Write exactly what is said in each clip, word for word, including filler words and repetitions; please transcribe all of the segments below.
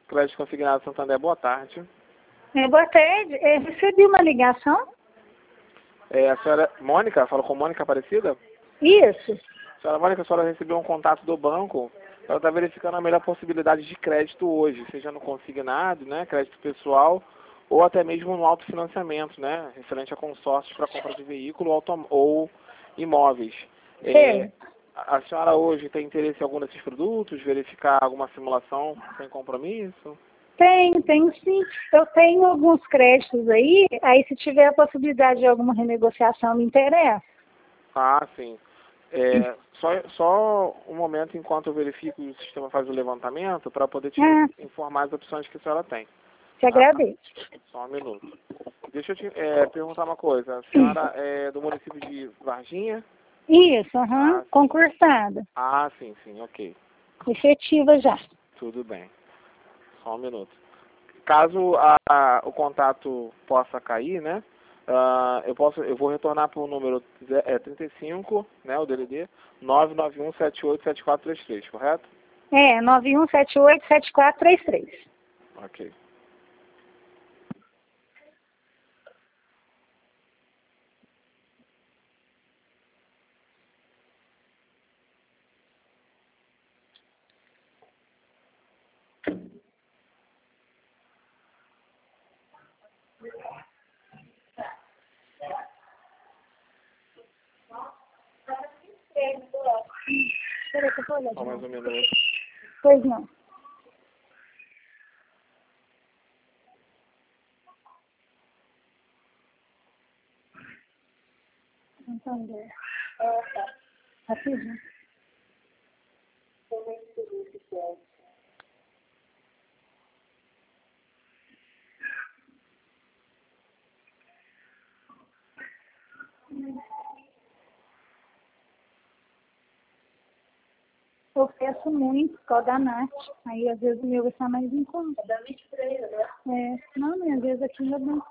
Crédito Consignado Santander, boa tarde. É, boa tarde. É, recebi uma ligação. É, a senhora Mônica, falou com Mônica Aparecida? Isso. Senhora Mônica, a senhora recebeu um contato do banco. Ela está verificando a melhor possibilidade de crédito hoje, seja no consignado, né, crédito pessoal, ou até mesmo no autofinanciamento, né, referente a consórcios para compra de veículo autom ou imóveis. É, a senhora hoje tem interesse em algum desses produtos? Verificar alguma simulação sem compromisso? Tenho, tenho sim. Eu tenho alguns créditos aí, aí se tiver a possibilidade de alguma renegociação me interessa. Ah, sim. É, só, só um momento enquanto eu verifico e o sistema faz o levantamento para poder te Ah, informar as opções que a senhora tem. te agradeço. Só um minuto. Deixa eu te é, perguntar uma coisa. A senhora é do município de Varginha? Isso, aham, Ah, sim. concursada. Ah, sim, sim, ok. Efetiva já. Tudo bem. Só um minuto. Caso a, a- o contato possa cair, né? ah, eu, posso, eu vou retornar para o número ze- é, trinta e cinco, né? O D D D, nove nove um sete oito sete quatro três três, correto? É, nove um sete oito sete quatro três três. Ok. Peraí, que eu vou olhar de Só mais novo. um minuto. Pois não. Entender. Rapidinho. Eu peço muito por causa da Nath. Aí às vezes o meu vai estar mais em conta. Da vinte e três, né? É, não, mas às vezes aqui já dá.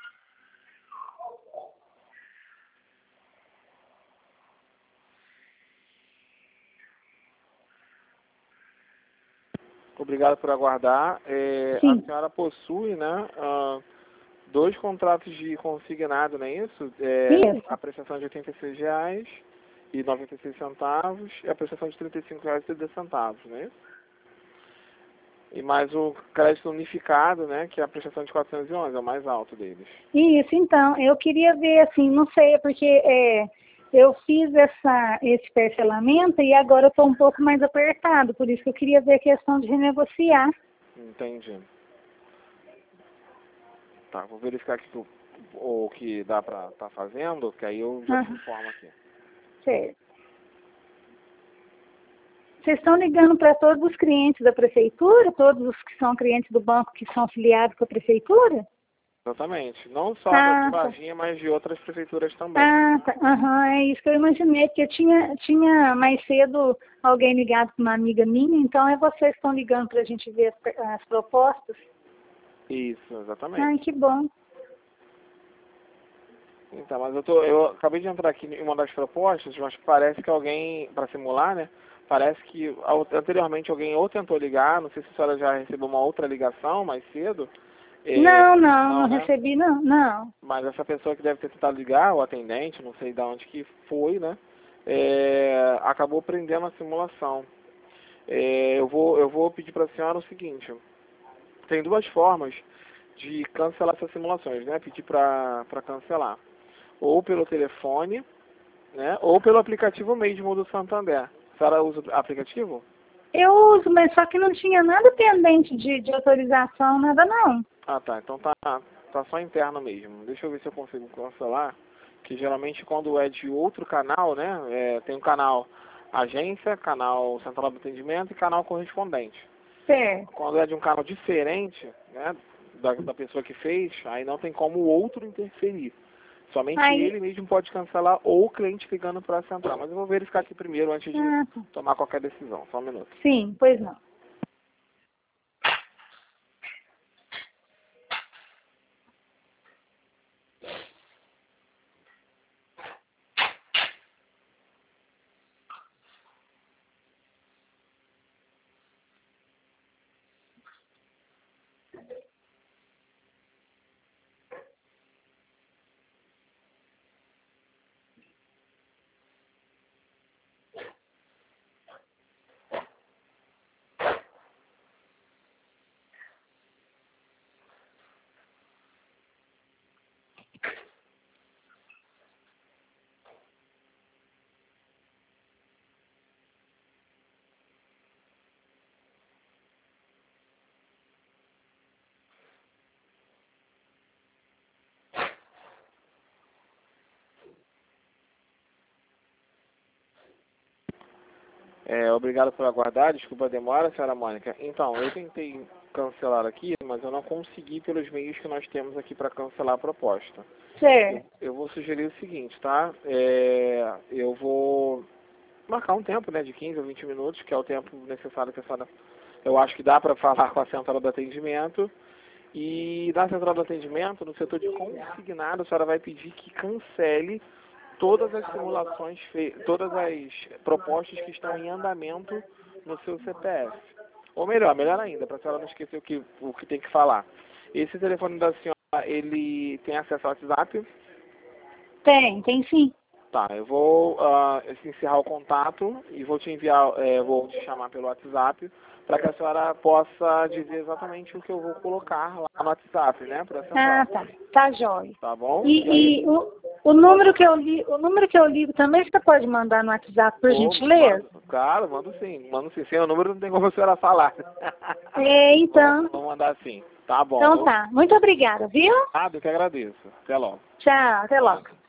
Obrigado por aguardar. É, a Sim, senhora possui, né? ah, dois contratos de consignado, não é isso? É, isso. a prestação de oitenta e seis reais e noventa e seis centavos e a prestação de trinta e cinco reais e trinta centavos, não é isso? E mais o crédito unificado, né, que é a prestação de quatrocentos e onze, é o mais alto deles. Isso, então, eu queria ver assim, não sei, é porque é, eu fiz essa, esse parcelamento e agora eu estou um pouco mais apertado, por isso que eu queria ver a questão de renegociar. Entendi. Tá, vou verificar aqui o, o que dá pra estar fazendo, que aí eu já te Aham, informo aqui. certo. Vocês estão ligando para todos os clientes da prefeitura, todos os que são clientes do banco que são filiados com a prefeitura? Exatamente. Não só da de Ah, tá. Varginha, mas de outras prefeituras também. Ah, tá. Aham, é isso que eu imaginei, porque eu tinha, tinha mais cedo alguém ligado com uma amiga minha, então é vocês que estão ligando para a gente ver as, as propostas. Isso, Ai, exatamente. que bom. Então, mas eu tô, eu acabei de entrar aqui em uma das propostas, mas parece que alguém, para simular, né? Parece que ao- anteriormente alguém ou tentou ligar, não sei se a senhora já recebeu uma outra ligação mais cedo. Não, É, não, não, não né? recebi, não, não. Mas essa pessoa que deve ter tentado ligar, o atendente, não sei de onde que foi, né? É, acabou prendendo a simulação. É, eu vou, eu vou pedir para a senhora o seguinte: tem duas formas de cancelar essas simulações, né? Pedir para para cancelar, ou pelo telefone, né? Ou pelo aplicativo mesmo do Santander. A senhora usa o aplicativo? Eu uso, mas só que não tinha nada pendente de, de autorização, nada não. Ah, tá. Então tá, tá só interno mesmo. Deixa eu ver se eu consigo cancelar. Que geralmente quando é de outro canal, né? É, tem um canal agência, canal central de atendimento e canal correspondente. Certo. Quando é de um canal diferente, né? Da, da pessoa que fez, aí não tem como o outro interferir. Somente Aí, ele mesmo pode cancelar ou o cliente ligando para a central. Mas eu vou verificar aqui primeiro antes de ah, tá. tomar qualquer decisão. Só um minuto. Sim, pois não. É, obrigado por aguardar, desculpa a demora, senhora Mônica. Então, eu tentei cancelar aqui, mas eu não consegui pelos meios que nós temos aqui para cancelar a proposta. Certo. Eu, eu vou sugerir o seguinte, tá? É, eu vou marcar um tempo, né, de quinze ou vinte minutos, que é o tempo necessário que a senhora... Eu acho que dá para falar com a central do atendimento. E na central do atendimento, no setor de consignado, a senhora vai pedir que cancele todas as simulações, todas as propostas que estão em andamento no seu C P F. Ou melhor, melhor ainda, para a senhora não esquecer o que, o que tem que falar. Esse telefone da senhora, ele tem acesso ao WhatsApp? Tem, tem sim. Tá, eu vou uh, encerrar o contato e vou te enviar, é, vou te chamar pelo WhatsApp para que a senhora possa dizer exatamente o que eu vou colocar lá no WhatsApp, né? Pra Ah, tá. Tá jóia. Tá bom? E, E aí, e o, o número que eu li, o número que eu ligo também você pode mandar no WhatsApp, por oh, gentileza? mando, claro, mando sim, mando sim. Sem o número não tem como a senhora falar. É, então. Vou mandar sim. Tá bom. Então tá. Muito obrigada, viu? Ah, eu que agradeço. Até logo. Tchau, até logo.